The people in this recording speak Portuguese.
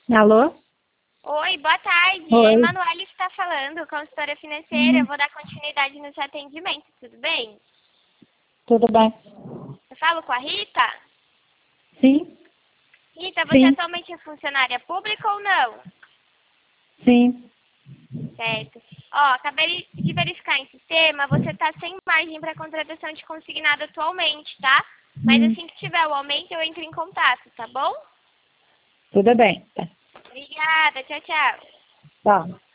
Alô? Oi, boa tarde. Oi. Emanuele está falando, consultora financeira. Eu vou dar continuidade no seu atendimento, tudo bem? Tudo bem? Eu falo com a Rita? Sim? Rita, você Sim. atualmente é funcionária pública ou não? Sim. Certo. Ó, acabei de verificar em sistema, você está sem margem para contratação de consignado atualmente, tá? Mas assim que tiver o aumento, eu entro em contato, tá bom? Tudo bem. Obrigada, tchau, tchau. Tá.